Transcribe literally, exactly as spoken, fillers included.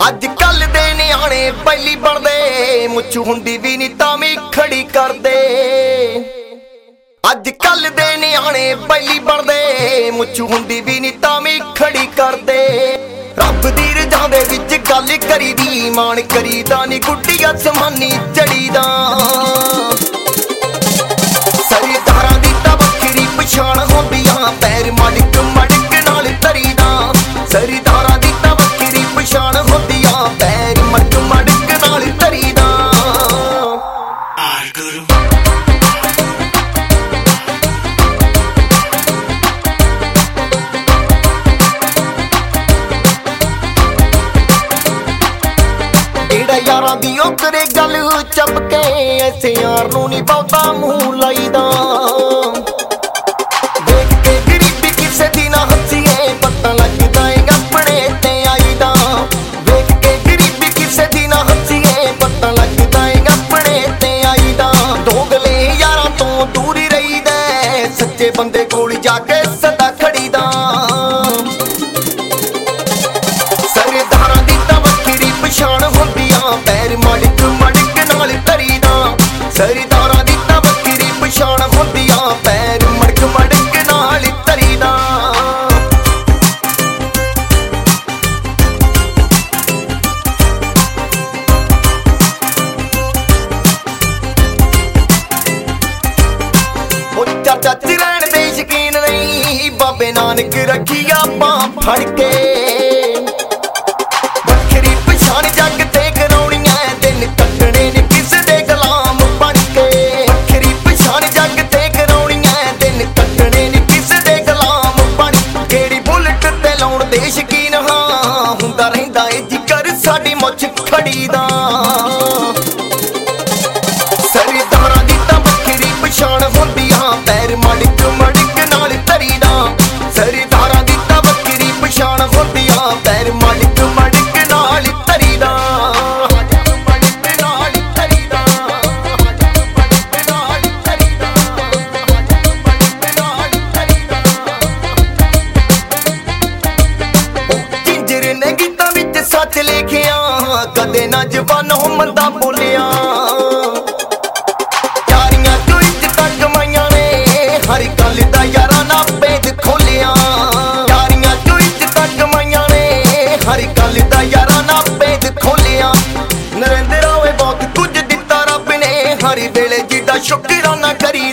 ਅੱਜ ਕੱਲ ਦੇ ਨਿਆਣੇ ਪਹਿਲੀ ਬਣਦੇ, ਮੁੱਛ ਹੁੰਦੀ ਵੀ ਨੀ ਤਾਂ ਵੀ ਖੜੀ ਕਰਦੇ। ਅੱਜ ਕੱਲ ਦੇ ਨਿਆਣੇ ਪਹਿਲੀ ਬਣਦੇ, ਮੁੱਛ ਹੁੰਦੀ ਵੀ ਨੀ ਤਾਂ ਵੀ ਖੜੀ ਕਰਦੇ। ਰੱਬ ਦੀ ਰਜ਼ਾ ਦੇ ਵਿੱਚ ਗੱਲ ਕਰੀਦੀ, ਮਾਣ ਕਰੀਦਾ ਨੀ ਗੁੱਡੀ ਅਸਮਾਨੀ ਚੜੀਦਾ। ਸਰਦਾਰਾਂ ਦੀ ਤਾਂ ਵੱਖਰੀ ਪਛਾਣ ਹੁੰਦੀਆਂ, ਪੈਰ ਮੜਕ ਮੜਕ ਨਾਲ ਧਰੀਦਾ। ਸਰਦਾਰਾਂ ਦੀ ਤਾਂ ਵੱਖਰੀ ਪਛਾਣ ਹੁੰਦੀਆਂ, ਪੈਰ ਮੜਕ ਮੜਕ ਨਾਲ ਧਰੀਦਾ। ਜਿਹੜਾ ਯਾਰਾਂ ਦੀ ਉਹ ਕਰੇ ਗੱਲ ਚੱਪ ਕੇ, ਐਸੇ ਯਾਰ ਨੂੰ ਨੀ ਬਹੁਤਾ ਮੂੰਹ ਲਾਈਦਾ। ਵੇਖ ਕੇ ਗਰੀਬੀ ਕਿਸੇ ਦੀ ਨਾ ਹੱਸੀਏ, ਪਤਾ ਲੱਗਦਾ ਏ ਆਪਣੇ ਤੇ ਆਈਦਾ। ਵੇਖ ਕੇ ਗਰੀਬੀ ਕਿਸੇ ਦੀ ਨਾ ਹੱਸੀਏ, ਪਤਾ ਲੱਗਦਾ ਏ ਆਪਣੇ ਤੇ ਆਈਦਾ। ਦੋਗਲੇ ਯਾਰਾਂ ਤੋਂ ਦੂਰ ਹੀ ਰਹੀਦਾ, ਸੱਚੇ ਬੰਦੇ ਕੋਲ ਜਾ ਕੇ ਸਦਾ ਖੜੀਦਾ। ਸਰਦਾਰਾਂ ਦੀ ਤਾਂ ਵੱਖਰੀ ਪਛਾਣ ਹੁੰਦੀਆਂ, ਪੈਰ ਮੜਕ ਮੜਕ ਨਾਲ ਧਰੀਦਾ। ਸਰਦਾਰਾਂ ਦੀ ਤਾਂ ਵੱਖਰੀ ਪਛਾਣ ਹੁੰਦੀਆਂ, ਪੈਰ ਮੜਕ ਮੜਕ ਨਾਲ ਧਰੀਦਾ। ਉਹ ਚਾਚਾ ਚ ਰਹਿਣ ਦੇ ਸ਼ਕੀਨ ਨਹੀਂ, ਬਾਬੇ ਨਾਨਕ ਰੱਖੀ ਆਪਾਂ ਫੜ ਕੇ। ਵੱਖਰੀ ਪਛਾਣ ਜੱਗ ਤੇ ਕਰਾਉਣੀ ਐ, ਦਿਨ ਕੱਟਣੇ ਨੇ ਕਿਸੇ ਦੇ ਗੁਲਾਮ ਬਣ ਕੇ। ਵੱਖਰੀ ਪਛਾਣ ਜੱਗ ਤੇ ਕਰਾਉਣੀ ਐ, ਦਿਨ ਕੱਟਣੇ ਨੇ ਕਿਸੇ ਦੇ ਗੁਲਾਮ ਬਣ। ਕਿਹੜੀ ਬੁਲਟ ਤੇ ਲਾਉਣ ਦੇ ਸ਼ਕੀਨ ਹਾਂ, ਹੁੰਦਾ ਰਹਿੰਦਾ ਏ ਜ਼ਿਕਰ ਸਾਡੀ ਮੁੱਛ ਖੜੀ ਦਾ। ਸਰਦਾਰਾਂ ਦੀ ਤਾਂ ਵੱਖਰੀ ਪਛਾਣ ਹੁੰਦੀਆਂ, ਪੈਰ ਮੜਕ ਮੜਕ ਨਾਲ ਧਰੀਦਾ। ਸਰਦਾਰਾਂ ਦੀ ਤਾਂ ਵੱਖਰੀ ਪਛਾਣ ਹੁੰਦੀਆਂ, ਪੈਰ ਮੜਕ ਮੜਕ ਨਾਲ ਧਰੀਦਾ। ਮੜਕ ਨਾਲ ਧਰੀਦਾ, ਮੜਕ ਨਾਲ ਧਰੀਦਾ, ਮੜਕ ਨਾਲ ਧਰੀਦਾ। ਜਿੰਜਰ ਨੇ ਗੀਤਾਂ ਵਿੱਚ ਸੱਚ ਲਿਖਿਆ, ਕਦੇ ਨਾ ਜ਼ਬਾਨ ਮੰਦਾ ਬੋਲਿਆ। ਯਾਰੀਆਂ ਚੋਂ ਇੱਜ਼ਤਾਂ ਕਮਾਈਆਂ ਨੇ, ਹਰ ਗੱਲ ਦਾ ਯਾਰਾਂ ਨਾ ਭੇਦ ਖੋਲਿਆ। ਯਾਰੀਆਂ ਚੋਂ ਇੱਜ਼ਤਾਂ ਕਮਾਈਆਂ ਨੇ, ਹਰ ਗੱਲ ਦਾ ਯਾਰਾਂ ਨਾ ਭੇਦ ਖੋਲਿਆ। ਨਰਿੰਦਰ ਓਏ ਬਹੁਤ ਕੁਝ ਦਿੱਤਾ ਰੱਬ ਨੇ, ਹਰ ਵੇਲੇ ਜਿਹਦਾ ਸ਼ੁਕਰਾਨਾ ਕਰੀ